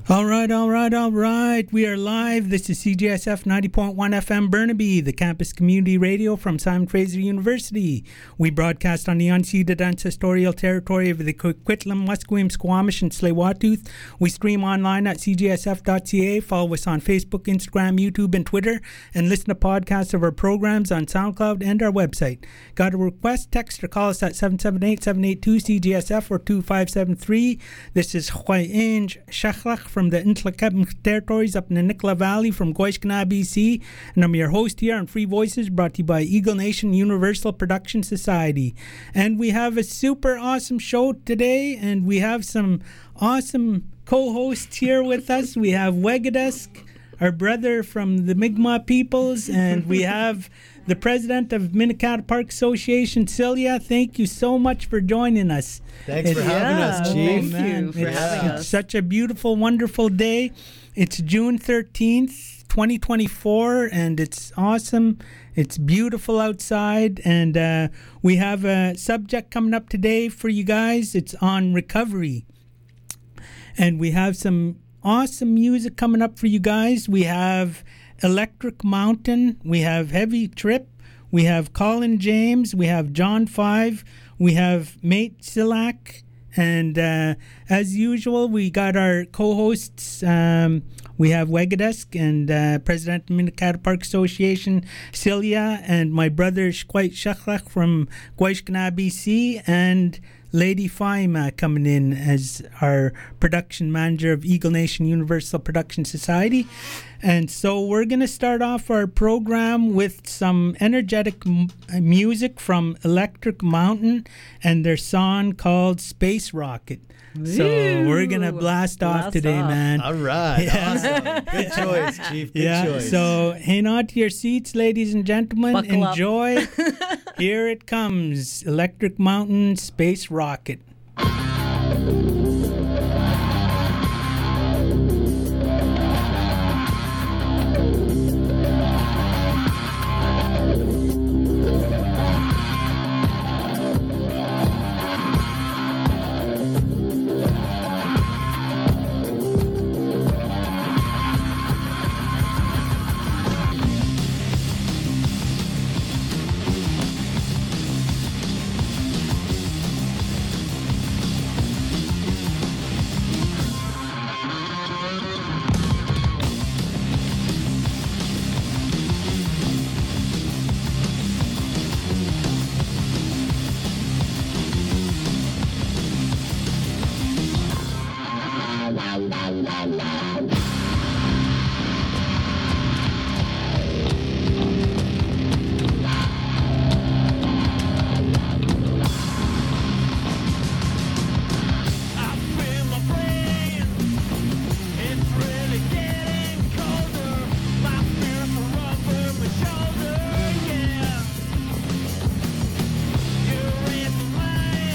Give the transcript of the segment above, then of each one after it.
All right. We are live. This is CJSF 90.1 FM Burnaby, the campus community radio from Simon Fraser University. We broadcast on the unceded ancestorial territory of the Coquitlam, Musqueam, Squamish, and Tsleil-Waututh. We stream online at cjsf.ca. Follow us on Facebook, Instagram, YouTube, and Twitter, and listen to podcasts of our programs on SoundCloud and our website. Got a request? Text or call us at 778-782-CJSF or 2573. This is Hwainj Shachlach from the Intlakab territories up in the Nicola Valley from Goishkana, BC. And I'm your host here on Free Voices, brought to you by Eagle Nation Universal Production Society. And we have a super awesome show today, and we have some awesome co-hosts here with us. We have Wegadusk, our brother from the Mi'kmaq peoples, and we have the president of Minnekata Park Association, Celia. Thank you so much for joining us. Thanks for having us, Chief. Thank you for having us. It's such a beautiful, wonderful day. It's June 13th, 2024, and it's awesome. It's beautiful outside, and we have a subject coming up today for you guys. It's on recovery, and we have some awesome music coming up for you guys. We have Electric Mountain, we have Heavy Trip, we have Colin James, we have John Five, we have Mate Silak, and as usual, we got our co-hosts. We have Wegadusk and President of Minnekata Park Association, Celia, and my brother Shkwait Shachlach from Goishkana, BC, and Lady Faima coming in as our production manager of Eagle Nation Universal Production Society. And so we're going to start off our program with some energetic music from Electric Mountain and their song called Space Rocket. So we're going to blast off today, man. All right. Yeah. Awesome. Good choice, Chief. Good choice. So hang on to your seats, ladies and gentlemen. Buckle Enjoy. Here it comes. Electric Mountain Space Rocket.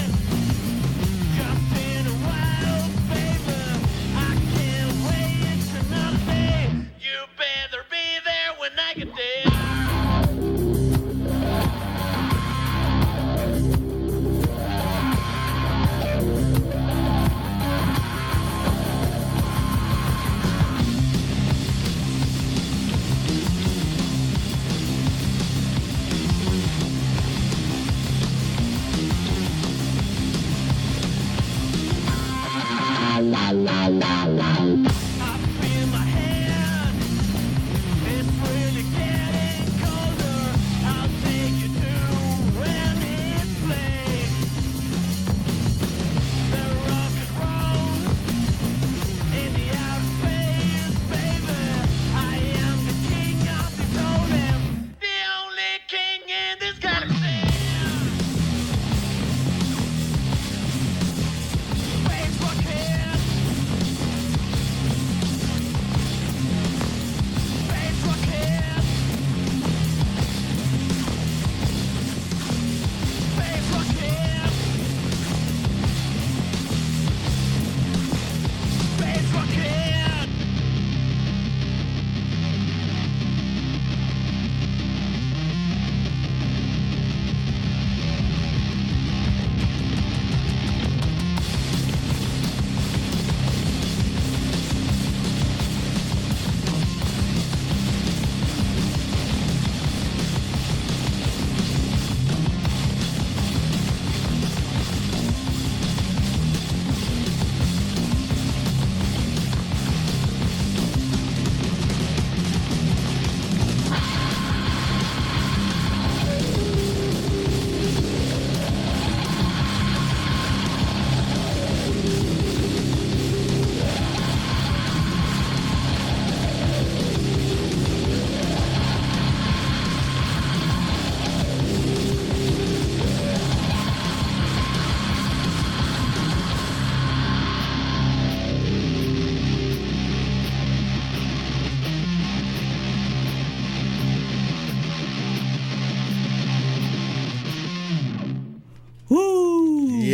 Just in a while, baby, I can't wait.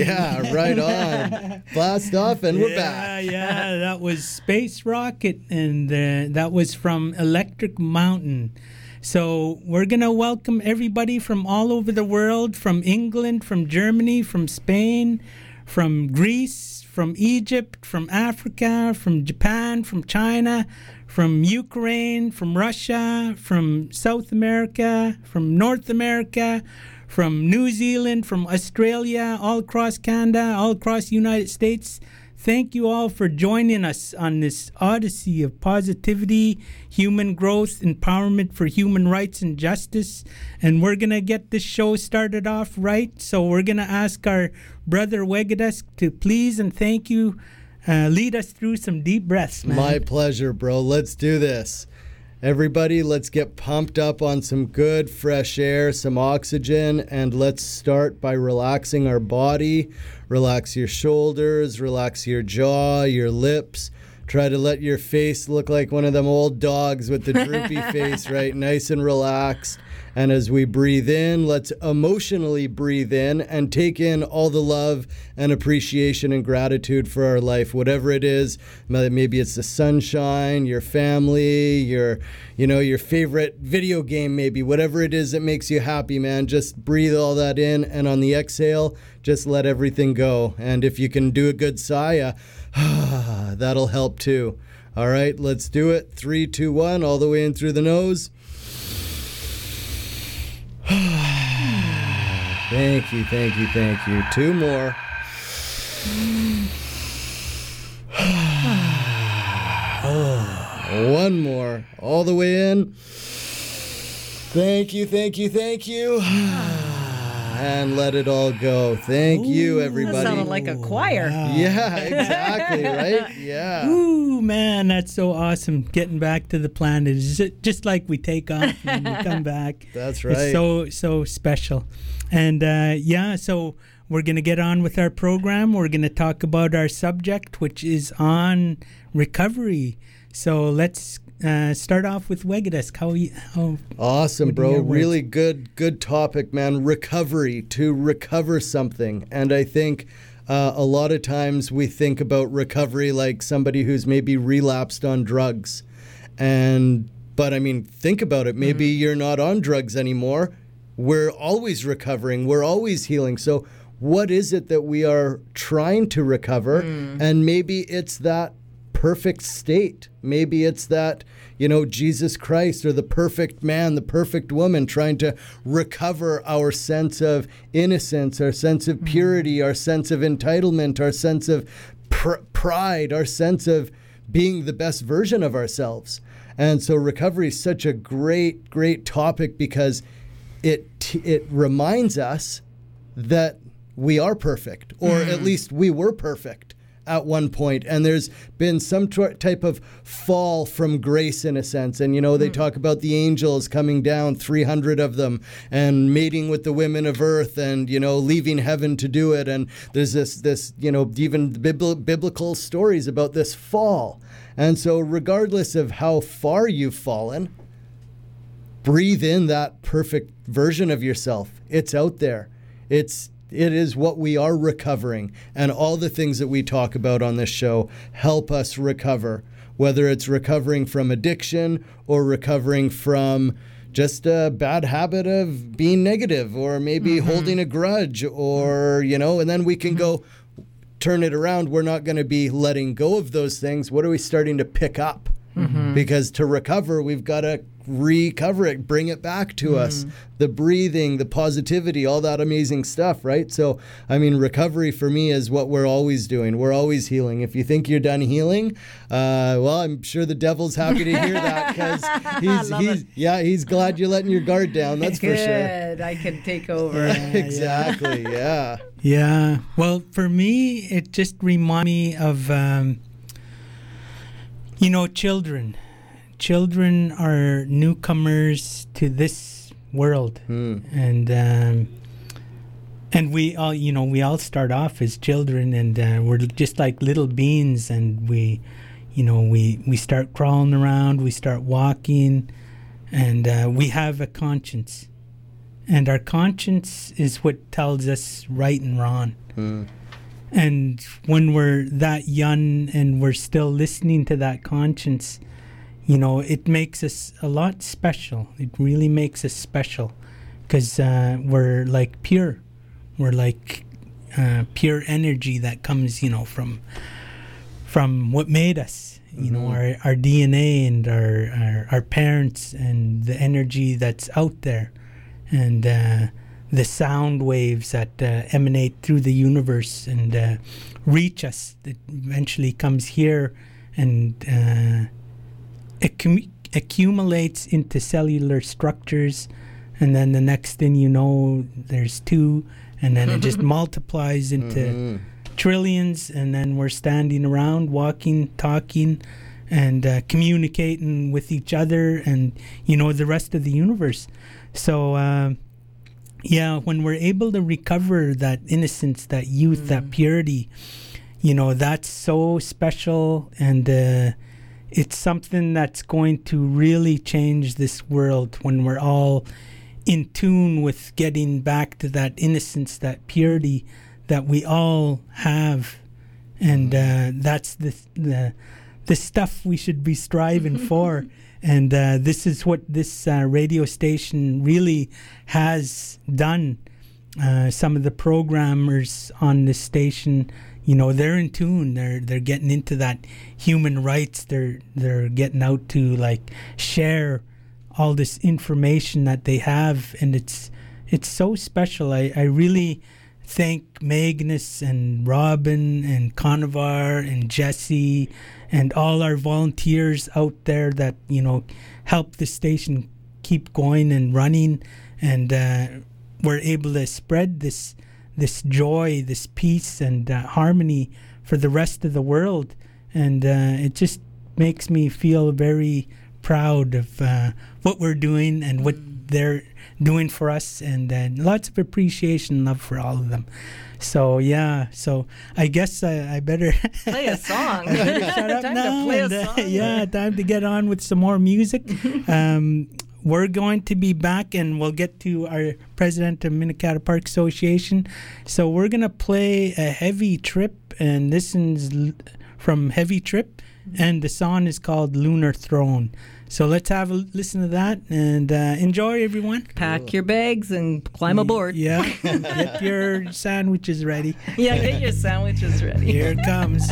Yeah, right on. Blast off, and we're back. Yeah, that was Space Rocket, and that was from Electric Mountain. So we're going to welcome everybody from all over the world, from England, from Germany, from Spain, from Greece, from Egypt, from Africa, from Japan, from China, from Ukraine, from Russia, from South America, from North America, from New Zealand, from Australia, all across Canada, all across the United States. Thank you all for joining us on this odyssey of positivity, human growth, empowerment for human rights and justice. And we're going to get this show started off right. So we're going to ask our brother Wegadas to please and thank you lead us through some deep breaths, man. My pleasure, bro. Let's do this. Everybody, let's get pumped up on some good fresh air, some oxygen, and let's start by relaxing our body. Relax your shoulders, relax your jaw, your lips. Try to let your face look like one of them old dogs with the droopy face, right? Nice and relaxed. And as we breathe in, let's emotionally breathe in and take in all the love and appreciation and gratitude for our life, whatever it is. Maybe it's the sunshine, your family, your favorite video game, maybe whatever it is that makes you happy, man. Just breathe all that in, and on the exhale, just let everything go. And if you can do a good sigh, that'll help too. All right, let's do it. 3, 2, 1, all the way in through the nose. Thank you, thank you, thank you. 2 more. One more. All the way in. Thank you, thank you, thank you. And let it all go. Thank you, everybody. That sounded like a choir. Wow. Yeah, exactly, right? Yeah. Ooh, man, that's so awesome. Getting back to the planet is just like we take off and we come back. That's right. It's so special. And so we're going to get on with our program. We're going to talk about our subject, which is on recovery. So let's start off with Wegadas. Awesome, bro. Really good topic, man. Recovery, to recover something. And I think a lot of times we think about recovery like somebody who's maybe relapsed on drugs. But I mean, think about it. Maybe you're not on drugs anymore. We're always recovering. We're always healing. So what is it that we are trying to recover? And maybe it's that perfect state. Maybe it's that, Jesus Christ or the perfect man, the perfect woman, trying to recover our sense of innocence, our sense of purity, our sense of entitlement, our sense of pride, our sense of being the best version of ourselves. And so recovery is such a great topic because it reminds us that we are perfect, or at least we were perfect at one point, and there's been some type of fall from grace in a sense. And they talk about the angels coming down, 300 of them, and mating with the women of earth, and leaving heaven to do it. And there's this even biblical stories about this fall. And so regardless of how far you've fallen, breathe in that perfect version of yourself. It's out there. It is what we are recovering, and all the things that we talk about on this show help us recover, whether it's recovering from addiction or recovering from just a bad habit of being negative, or maybe holding a grudge, or, and then we can go turn it around. We're not going to be letting go of those things. What are we starting to pick up? Because to recover, we've got to recover it, bring it back to us. The breathing, the positivity, all that amazing stuff, right? So, I mean, recovery for me is what we're always doing. We're always healing. If you think you're done healing, well, I'm sure the devil's happy to hear that, because he's glad you're letting your guard down. That's for sure. Good. I can take over. Exactly. Yeah. Yeah. Well, for me, it just reminds me of, children. Children are newcomers to this world, and we all start off as children, and we're just like little beings, and we start crawling around, we start walking, and we have a conscience, And our conscience is what tells us right and wrong. And when we're that young and we're still listening to that conscience, you know, it makes us a lot special. It really makes us special because we're like pure. We're like pure energy that comes, you know, from what made us. You know, our DNA and our parents and the energy that's out there. And the sound waves that emanate through the universe and reach us. It eventually comes here and accumulates into cellular structures. And then the next thing you know, there's two. And then it just multiplies into trillions. And then we're standing around, walking, talking, and communicating with each other and, you know, the rest of the universe. So, yeah, when we're able to recover that innocence, that youth, that purity, you know, that's so special. And it's something that's going to really change this world when we're all in tune with getting back to that innocence, that purity that we all have. And that's the stuff we should be striving for. And this is what this radio station really has done. Some of the programmers on this station, you know, they're in tune. They're getting into that human rights. They're getting out to like share all this information that they have, and it's so special. I really thank Magnus and Robin and Conavar and Jesse and all our volunteers out there that, you know, help the station keep going and running, and we're able to spread this joy, this peace and harmony for the rest of the world. And it just makes me feel very proud of what we're doing and what they're doing for us, and lots of appreciation and love for all of them. So yeah, so I guess I better play a song. I better shut up time now. to play and, a song. Yeah, time to get on with some more music. We're going to be back, and we'll get to our president of Minikata Park Association. So we're going to play a Heavy Trip, and this is from Heavy Trip, and the song is called Lunar Throne. So let's have a listen to that and enjoy, everyone. Pack your bags and climb aboard. Yeah, get your sandwiches ready. Yeah, get your sandwiches ready. Here it comes.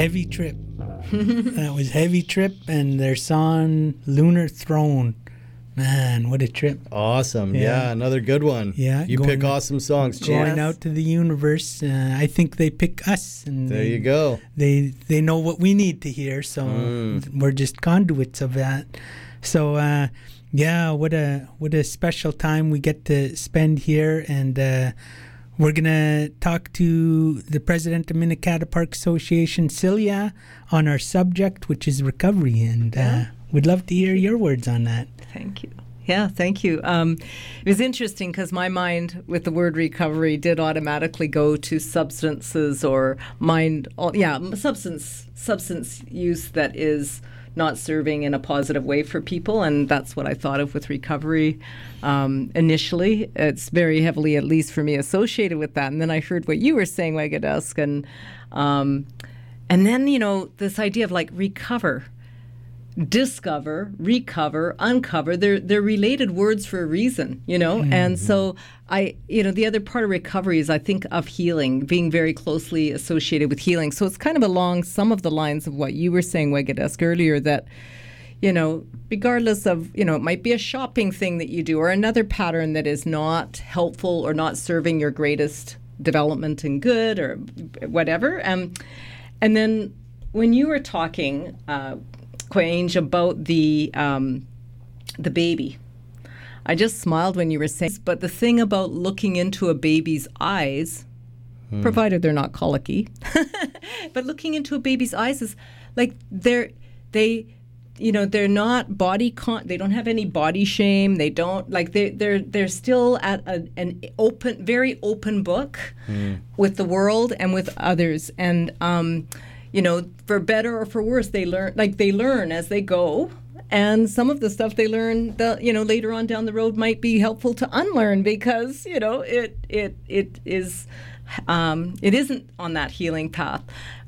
Heavy Trip. That was Heavy Trip and their song Lunar Throne. Man, what a trip. Awesome. Yeah, another good one. Yeah. You pick awesome songs, Chief. Going out to the universe. I think they pick us. And there you go. They know what we need to hear, so we're just conduits of that. So, what a special time we get to spend here. And we're going to talk to the president of Minikata Park Association, Celia, on our subject, which is recovery. And we'd love to hear your words on that. Thank you. Yeah, thank you. It was interesting because my mind with the word recovery did automatically go to substances or substance use that is not serving in a positive way for people, and that's what I thought of with recovery initially. It's very heavily, at least for me, associated with that. And then I heard what you were saying, Wagadusk, and then this idea of like recover. Discover, recover, uncover, they're related words for a reason, and so the other part of recovery is I think of healing being very closely associated with healing. So it's kind of along some of the lines of what you were saying, Wagadusk, earlier, that regardless of it might be a shopping thing that you do or another pattern that is not helpful or not serving your greatest development and good or whatever, and then when you were talking Quange, about the baby, I just smiled when you were saying, but the thing about looking into a baby's eyes, provided they're not colicky, but looking into a baby's eyes is like they're not they don't have any body shame. They don't they're still at an open, very open book with the world and with others. And for better or for worse, they learn as they go. And some of the stuff they learn, later on down the road might be helpful to unlearn because, it isn't on that healing path.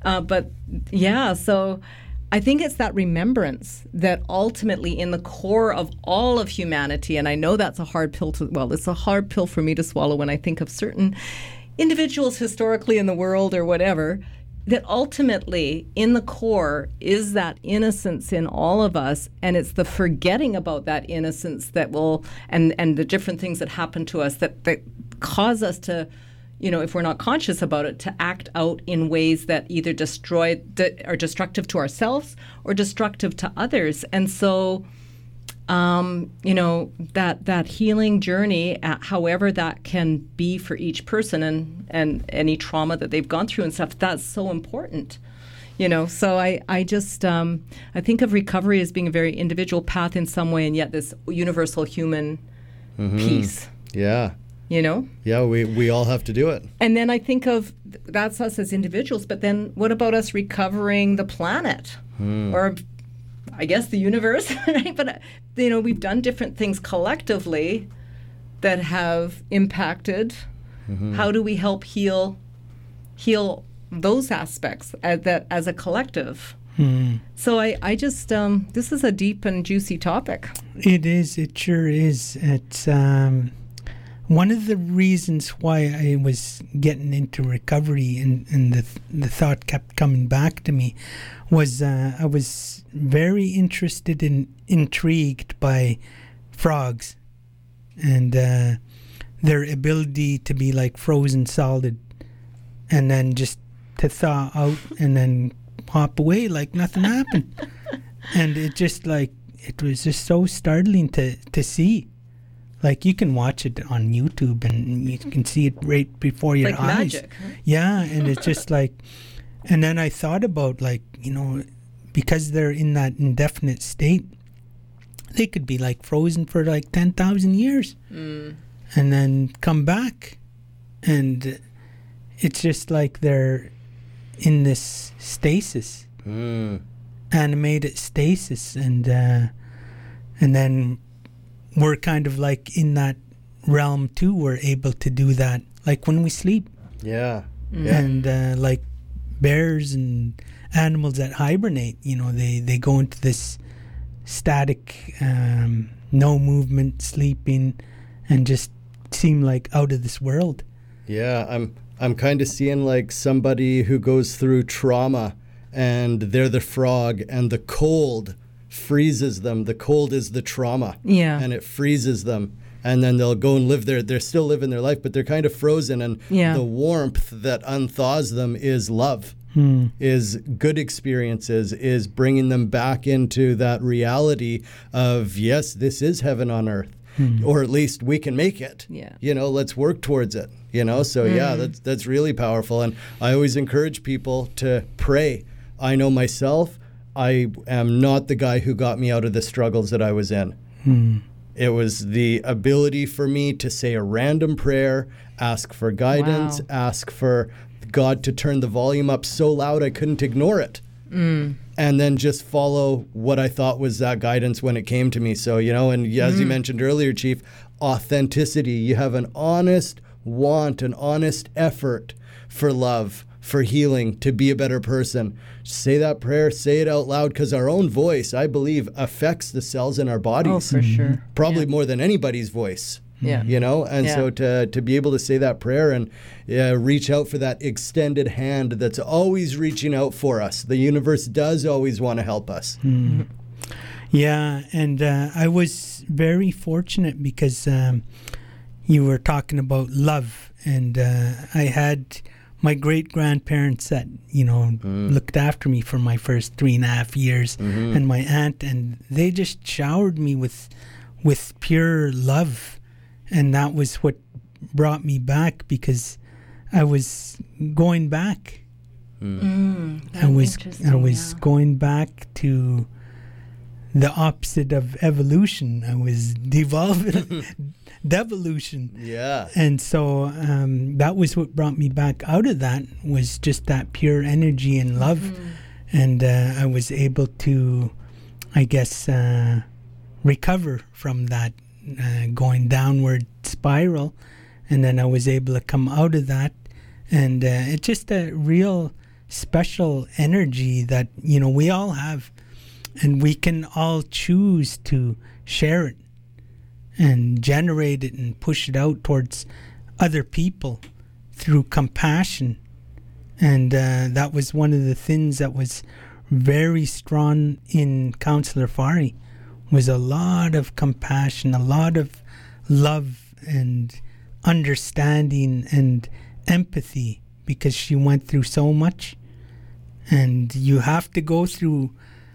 So I think it's that remembrance that ultimately in the core of all of humanity, and I know that's a hard pill it's a hard pill for me to swallow when I think of certain individuals historically in the world or whatever, that ultimately in the core is that innocence in all of us, and it's the forgetting about that innocence that will and the different things that happen to us that cause us to, if we're not conscious about it, to act out in ways that either are destructive to ourselves or destructive to others. And so that healing journey, however that can be for each person and any trauma that they've gone through and stuff, that's so important. So I just I think of recovery as being a very individual path in some way, and yet this universal human piece. Yeah. Yeah, we all have to do it. And then I think of that's us as individuals, but then what about us recovering the planet or I guess the universe, right? But we've done different things collectively that have impacted. How do we help heal those aspects as a collective? So I just this is a deep and juicy topic. It is. It sure is. It's one of the reasons why I was getting into recovery and the thought kept coming back to me was I was very interested and intrigued by frogs and their ability to be like frozen solid and then just to thaw out and then pop away like nothing happened. And it just it was just so startling to see. Like you can watch it on YouTube and you can see it right before your eyes. Like magic. Huh? Yeah, and it's just and then I thought about because they're in that indefinite state, they could be frozen for 10,000 years and then come back. And it's just they're in this stasis, animated stasis. And then we're kind of in that realm too. We're able to do that when we sleep. Yeah. And bears and animals that hibernate, they go into this static, no movement, sleeping, and just seem out of this world. Yeah, I'm kind of seeing somebody who goes through trauma and they're the frog, and the cold freezes them. The cold is the trauma. Yeah. And it freezes them. And then they'll go and live they're still living their life, but they're kind of frozen. And the warmth that unthaws them is love, is good experiences, is bringing them back into that reality of, yes, this is heaven on earth, or at least we can make it. Yeah. You know, let's work towards it. You know, so that's really powerful. And I always encourage people to pray. I know myself, I am not the guy who got me out of the struggles that I was in. It was the ability for me to say a random prayer, ask for guidance, ask for God to turn the volume up so loud I couldn't ignore it. And then just follow what I thought was that guidance when it came to me. So, you know, and as you mentioned earlier, Chief, authenticity. You have an honest want, an honest effort for love, for healing, to be a better person. Say that prayer, say it out loud, because our own voice, I believe, affects the cells in our bodies. Oh, for sure. Probably more than anybody's voice. Yeah. You know, and so to be able to say that prayer and reach out for that extended hand that's always reaching out for us. The universe does always want to help us. Yeah, and I was very fortunate because you were talking about love, and I had my great-grandparents that, you know, looked after me for my first 3.5 years, and my aunt, and they just showered me with pure love. And that was what brought me back, because I was going back. I was going back to the opposite of evolution. I was devolution. Yeah. And so that was what brought me back out of that, was just that pure energy and love. And I was able to, I guess, recover from that going downward spiral. And then I was able to come out of that. And it's just a real special energy that, you know, we all have. And we can all choose to share it and generate it and push it out towards other people through compassion. And that was one of the things that was very strong in Counselor Fari, was a lot of compassion, a lot of love and understanding and empathy, because she went through so much. And you have to go through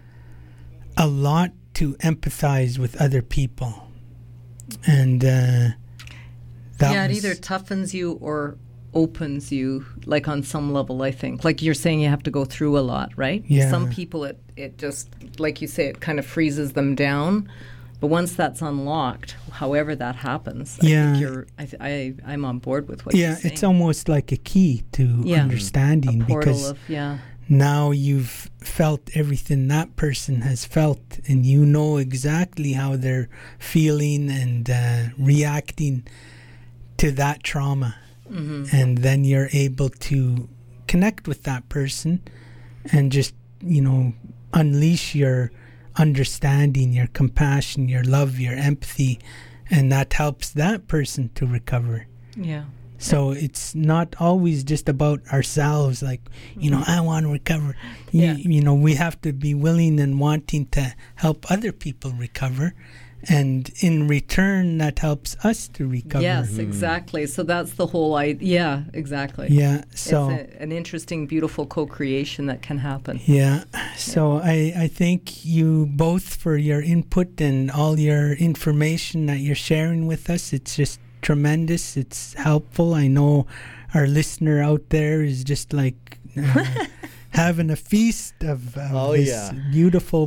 a lot to empathize with other people. And it either toughens you or opens you, like on some level, I think. Like you're saying, you have to go through a lot, right? Yeah. Some people, it just, like you say, it kind of freezes them down. But once that's unlocked, however that happens, I think I'm on board with what you're saying. Yeah, it's almost like a key to understanding, a portal because now you've felt everything that person has felt, and you know exactly how they're feeling and reacting to that trauma. And then you're able to connect with that person and just, you know, unleash your understanding, your compassion, your love, your empathy, and that helps that person to recover. Yeah. So it's not always just about ourselves, like, you know, I want to recover. You know, we have to be willing and wanting to help other people recover. And in return, that helps us to recover. Yes, exactly. So that's the whole idea. Yeah, exactly. Yeah. So it's an interesting, beautiful co-creation that can happen. Yeah. So I thank you both for your input and all your information that you're sharing with us. It's just tremendous. It's helpful. I know our listener out there is just like having a feast of this beautiful